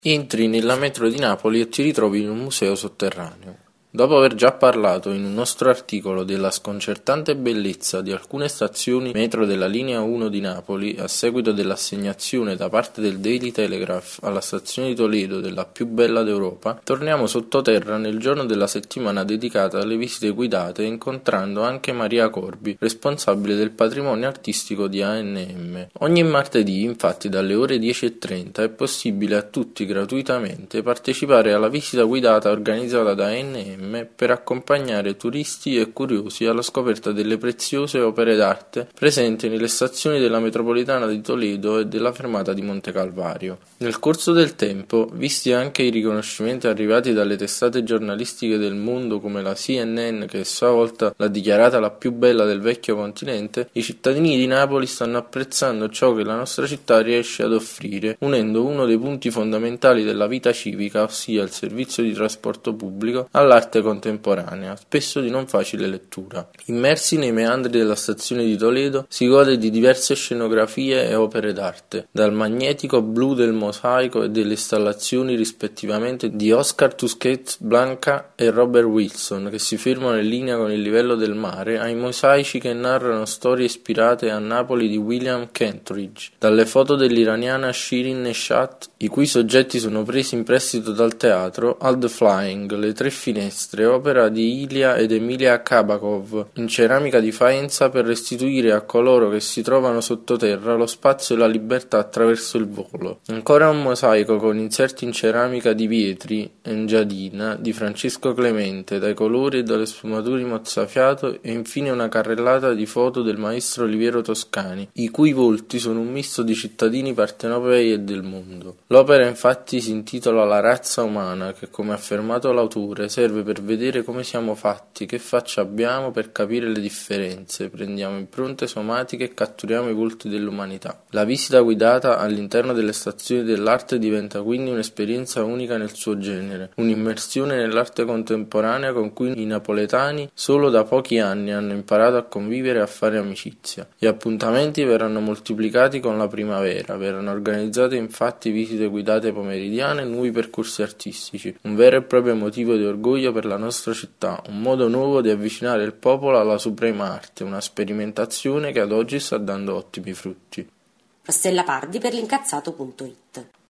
Entri nella metro di Napoli e ti ritrovi in un museo sotterraneo. Dopo aver già parlato in un nostro articolo della sconcertante bellezza di alcune stazioni metro della linea 1 di Napoli a seguito dell'assegnazione da parte del Daily Telegraph alla stazione di Toledo della più bella d'Europa, torniamo sottoterra nel giorno della settimana dedicata alle visite guidate incontrando anche Maria Corbi, responsabile del patrimonio artistico di A&M. Ogni martedì, infatti, dalle ore 10:30 è possibile a tutti gratuitamente partecipare alla visita guidata organizzata da A&M per accompagnare turisti e curiosi alla scoperta delle preziose opere d'arte presenti nelle stazioni della metropolitana di Toledo e della fermata di Monte Calvario. Nel corso del tempo, visti anche i riconoscimenti arrivati dalle testate giornalistiche del mondo come la CNN, che a sua volta l'ha dichiarata la più bella del vecchio continente, i cittadini di Napoli stanno apprezzando ciò che la nostra città riesce ad offrire, unendo uno dei punti fondamentali della vita civica, ossia il servizio di trasporto pubblico, all'arte contemporanea, spesso di non facile lettura. Immersi nei meandri della stazione di Toledo, si gode di diverse scenografie e opere d'arte, dal magnetico blu del mosaico e delle installazioni rispettivamente di Oscar Tusquets Blanca e Robert Wilson, che si fermano in linea con il livello del mare, ai mosaici che narrano storie ispirate a Napoli di William Kentridge, dalle foto dell'iraniana Shirin Neshat, i cui soggetti sono presi in prestito dal teatro, al The Flying, le tre finestre, opera di Ilya ed Emilia Kabakov, in ceramica di Faenza per restituire a coloro che si trovano sottoterra lo spazio e la libertà attraverso il volo. Ancora un mosaico con inserti in ceramica di Vietri, Engiadina, di Francesco Clemente, dai colori e dalle sfumature mozzafiato, e infine una carrellata di foto del maestro Oliviero Toscani, i cui volti sono un misto di cittadini partenopei e del mondo. L'opera infatti si intitola La razza umana, che, come ha affermato l'autore, serve per vedere come siamo fatti, che faccia abbiamo per capire le differenze, prendiamo impronte somatiche e catturiamo i volti dell'umanità. La visita guidata all'interno delle stazioni dell'arte diventa quindi un'esperienza unica nel suo genere, un'immersione nell'arte contemporanea con cui i napoletani solo da pochi anni hanno imparato a convivere e a fare amicizia. Gli appuntamenti verranno moltiplicati con la primavera, verranno organizzate infatti visite guidate pomeridiane e nuovi percorsi artistici, un vero e proprio motivo di orgoglio per la nostra città, un modo nuovo di avvicinare il popolo alla suprema arte, una sperimentazione che ad oggi sta dando ottimi frutti. Stella Pardi per l'incazzato.it